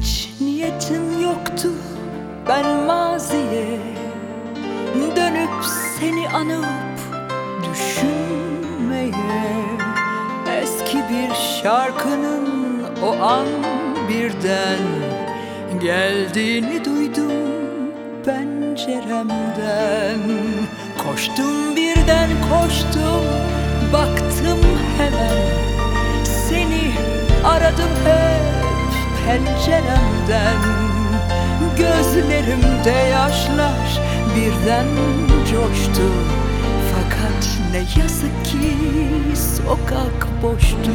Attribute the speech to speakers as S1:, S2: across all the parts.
S1: Hiç niyetim yoktu ben maziye dönüp seni anıp düşünmeye. Eski bir şarkının o an birden geldiğini duydum penceremden. Koştum birden koştum, baktım hemen, seni aradım hep penceremden. Gözlerimde yaşlar birden coştu, fakat ne yazık ki sokak boştu.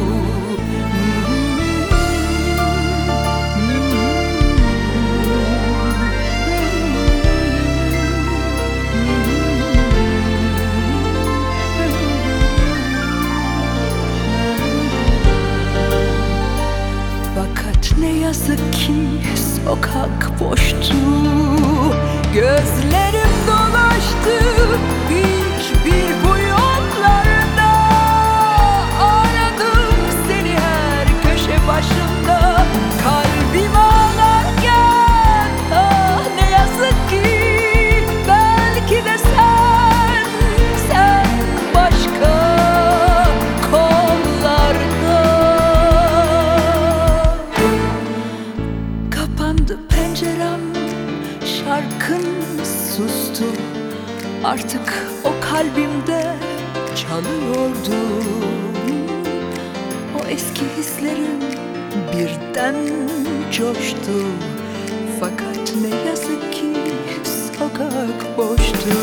S1: Fakat ne yazık ki sokak boştu. Gözlerim dolaştı hiçbir bu yollarda. Aradım seni her köşe başında, kalbim ağlarken. Ah ne yazık ki belki de sen başka kollarda. Kapandı pencerem, şarkın sustu. Artık o kalbimde çalıyordu. O eski hislerim birden coştu. Fakat ne yazık ki sokak boştu.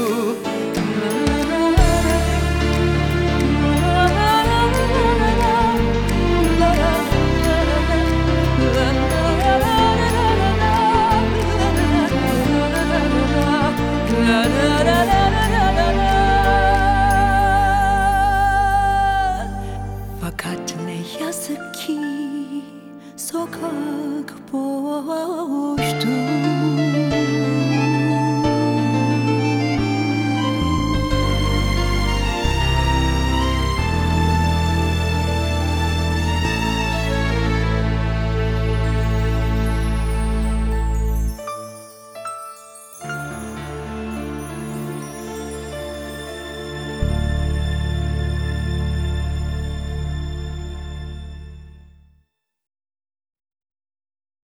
S1: Fakat ne yazık ki sokak boştu.